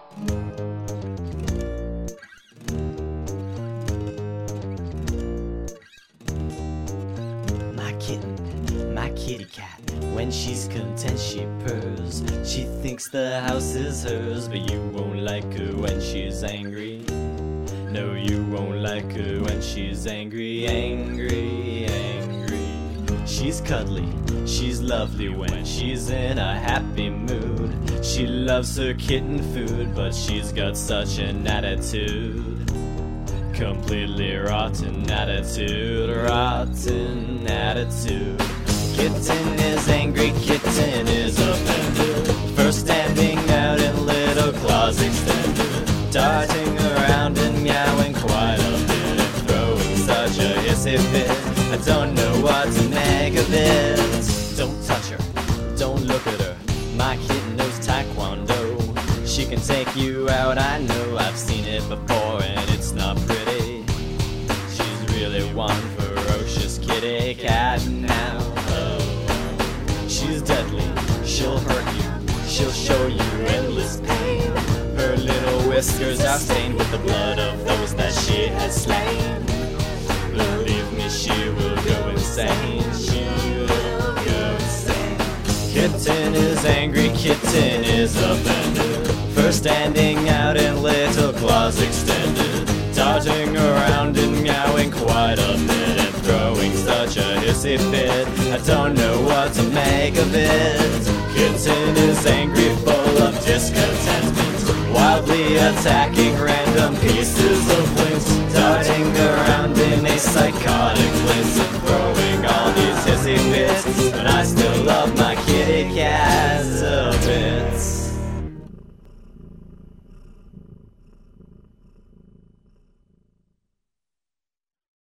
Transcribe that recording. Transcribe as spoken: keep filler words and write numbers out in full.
My kitten, my kitty cat, when she's content she purrs. She thinks the house is hers, but you won't like her when she's angry. No, you won't like her when she's angry, angry, angry. She's cuddly, she's lovely when she's in a happy mood. She loves her kitten food, but she's got such an attitude. Completely rotten attitude, rotten attitude. Kitten is angry, kitten is offended. First standing out in little claws extended, darting around and meowing quite a bit, and throwing such a hissy fit. I don't know what to make of it. Don't touch her, don't look at her. My kitten knows taekwondo. She can take you out, I know, I've seen it before and it's not pretty. She's really one ferocious kitty cat now. Oh, she's deadly, she'll hurt you, she'll show you endless pain. Her little whiskers are stained with the blood of those that she has slain. Believe me, she will go insane, she will go insane. Kitten is angry, kitten is offended. First standing out in little claws extended, darting around and meowing quite a bit, and throwing such a hissy fit. I don't know what to make of it. Kitten is angry, full of discontentment, wildly attacking random pieces of lint, darting around in a psychotic